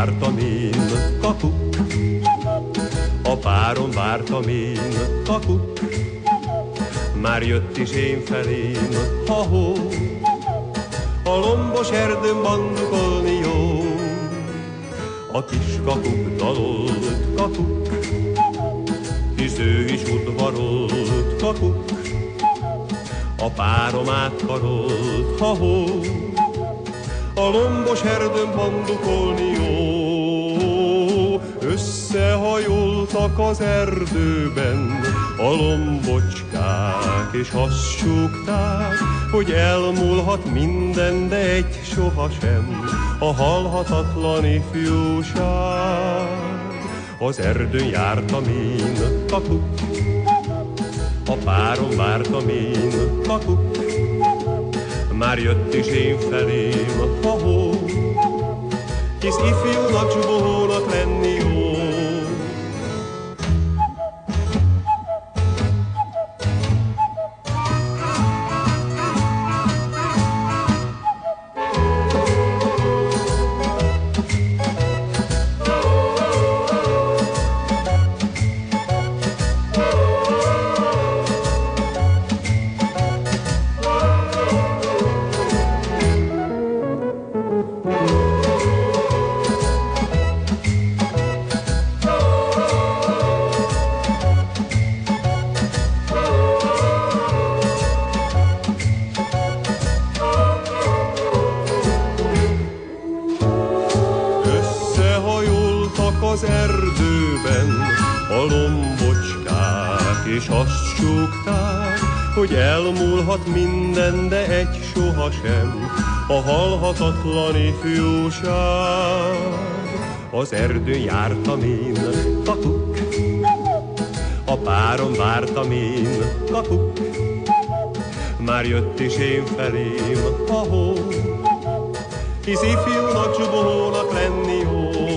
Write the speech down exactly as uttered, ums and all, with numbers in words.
jártam én, kakuk, a párom vártam én, kakuk, már jött is én felém, ha-hó, a lombos erdőn bandukolni jó. A kis kakuk dalolt, kakuk, hisz ő is udvarolt, kakuk, a párom átkarolt, ha-hó, a lombos erdőn bandukolni jó. Összehajoltak az erdőben a lombocskák, és azt súgták, hogy elmúlhat minden, de egy sohasem, a halhatatlan ifjúság. Az erdőn jártam én, kakuk, a párom vártam én, kakuk, már jött is én felém, ha-hó, hisz ifjúnak, s bohónak lenni jó. Az erdőben a lombocskák, és azt súgták, hogy elmúlhat minden, de egy sohasem, a halhatatlan ifjúság. Az erdőn jártam én, kakuk, a párom vártam én, kakuk, már jött is én felém, ha-hó, hisz ifjúnak, s bohónak lenni jó.